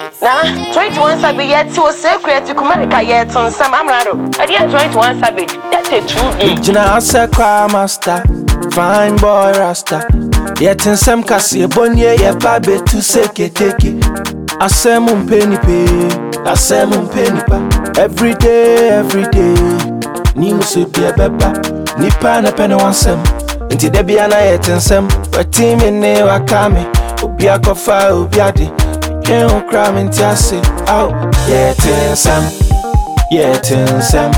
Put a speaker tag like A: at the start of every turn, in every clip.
A: Nah, 21 Savage yet to a secret to America yet on some Amrado. I did 21 Savage. That's a true.
B: Jina Asakwa master, fine boy rasta. Yet in some Cassia Bonye, ye babe to seke teke. Asemum penny pay, asemum penny pa. Every day, Nimu supi a beba, nipa na penny wansem. Inti debi ana yet in some, but team in ne wakame. Ubia kofa, ubiadi. Can't cram in Tiasi. Out, yet in some, yet in some.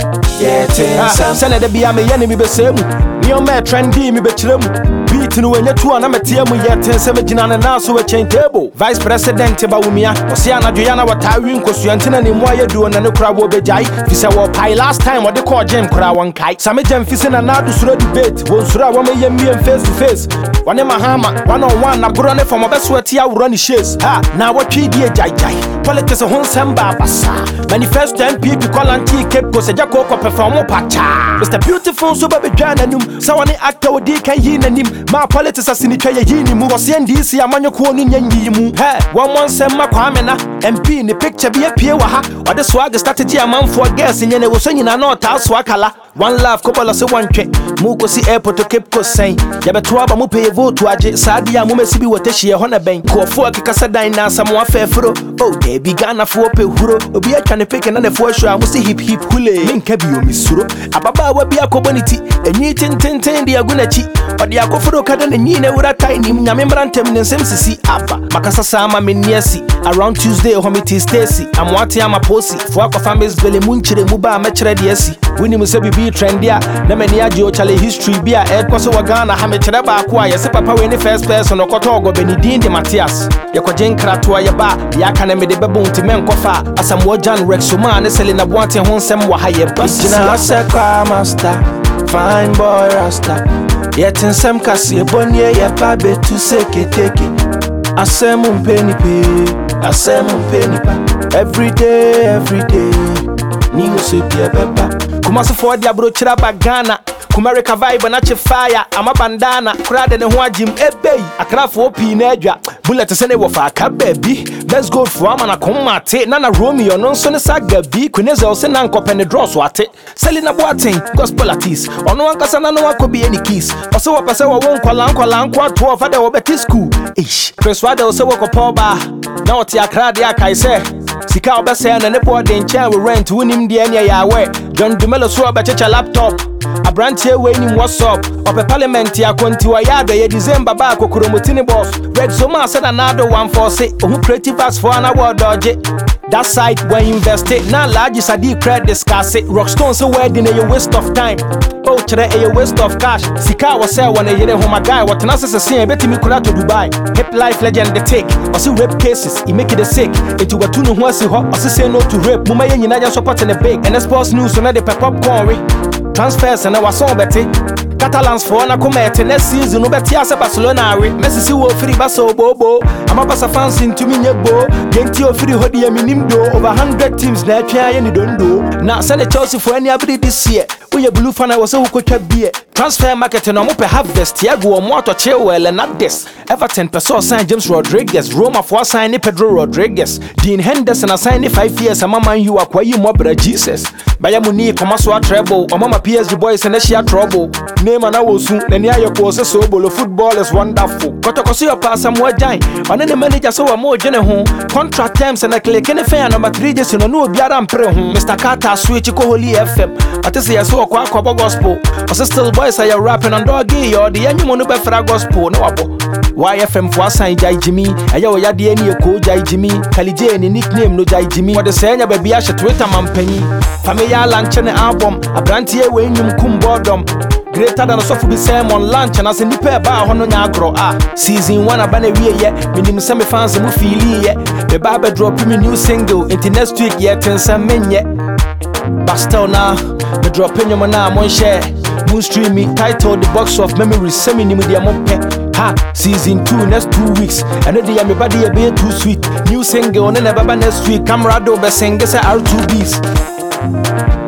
B: Send the be a me enemy be same. Near me trendy me be chilum. Beating when you two and I'm a team yet 10-17 and now so a chain table. Vice President Baumia, Oceana Diana, what I win because you antenna in why you do and the crowd will be jai. Fisa will pie last time what they call Jem Crown kite. Some Jem Fissing and now to slow debate. Won't sura one me and face to face. One in my hammer, 1-on-1, I'm running from my best sweat here, run the shares. Ha, now what she did jai. Politics a home samba bassa. Manifest MPP call anti Cape because a Jaco perform pacha. Mr. Beautiful so baby Jananum, so an actor with DK yin and him. My politics as in the Yini move or CNDC, a manu quoting Yanyimu. Hey, 1 send my Kwamena, MP in the picture be a Piawaha, or the swagger strategy amount for guests in Yana was saying a not house Wakala. One love couple of one check. Mukosi airport to Cape Coast saying, Yabatwaba Mupe vote to Ajit Sadia Mumesibi Wateshi Honor Bank, Kofua Kikasadina, someone fair furo. Oh, they began a 4 pe huro, Obi a can pick another 4 show, I must see hip hule, Minkabio Misuro, Ababa will be a community, and you tin the Agunachi, but the Akofuro Kadan and Yina would a tiny Yamembrantem and Semsi Abba, Makasa Sama Miniasi, around Tuesday, Homiti Stacy, I'm Watiama Posi, Fuaka families Vele Munchi, Muba, Metra Diesi, Winnie Musebi Trendia, Namania Jochale history, be a Edcoso Wagana, Hametraba, Quaya, Papa, when the first person or Kotogo, Benidin de Matias, Yakojen Kratua Yaba, Yakana de Baboon to Menkofa, as some Wajan Rexuman, selling a wanting home some Wahaya, Jina Asakwa master, fine boy rasta. Yet in some Cassia Bonye, ye babe to seke teke. Asemum penny pay, asemum penny pa. Every day, Nimu supi a beba. Kumasi for the abrochira bagana. Kumarika vibe and ache fire. I'm a bandana. Crowd and a wajim ebay. A craft for pinedra. Bullet to send it with a baby. Let's go for a man. I come mate. Nana Romeo, non son saga B. Quinezzo send uncle penny draws what it. Selling a boating, gospel artist. Or no one can no one could be any keys. Or so a person won't call uncle 12 at the Betty school. Ish. Chris Wade also work a poor bar. Now what ya crowd ya kai say. Sika obesen and the board in chair will rent win him the enya yawe. John Dumelo so about a laptop. A branch here waiting what's up. Of a parliament ya konti wa yada ye December back or Kurumutini boss. Red Soma said another one for say who creative as for an award dodge. That site where you invest it. Now large is a deep credit discuss it. Rockstone so wedding a waste of time. Oh, today a waste of cash. Sika was sell when a year home a guy. What Nasa say, bet me could to Dubai. Hip life legend the take. Or see rape cases, he make it a sick. Into a tune who see hot, or say no to rape. Mumay and United support in a big. And the sports news so now they pep popcorn. Transfers and our song Betty. Catalans for an accommodate next season, no better as a Barcelona. Messi see what free basso bobo. I'm a bassa fans into me, bo. Gentio free hodi a minimdo. Over 100 teams that try and you don't do. Now send a Chelsea for any ability this year. We a blue fan, I was so who could be. Transfer market and I'm up a harvest. Tiago or Moto Chilwell and not this. Everton Pessoa signed James Rodriguez. Roma for signing Pedro Rodriguez. Dean Henderson assigned 5 years. A mama you acquire more Jesus. Bayamuni, Comaswa treble. Or mama PSG boys and a share trouble. Name and I will soon. Then your course so bolo football is wonderful. Kotokosi pass some more giant. And then the manager saw a more general contract terms and a click any fair number 3 days in a new Biaram pre. Mr. Carter switch Holy FM. But this is so quite gospel. Or still boys are rapping on doggy or the any one for gospel. No abo. YFM for sign Jai Jimmy. Ayo ya the any ko Jai Jimmy. Kalije any nickname no Jai Jimmy. What the saying baby I should Twitter man penny. Familiar lunch and album. A brand here when you kum boredom. Greater than a soft be same on lunch and as in the pair bar on agro. Season 1 abane we yet. Minimum semi fans mu feel yet. The barber drop me new single into next week yet and some men yet. Bastel now, the drop in your man one share. Moon stream me titled The Box of Memories. Semi media mope. Ha, season 2 next 2 weeks. And the day body a bit too sweet. New single on never next week. Camera do be sing say R2Bs.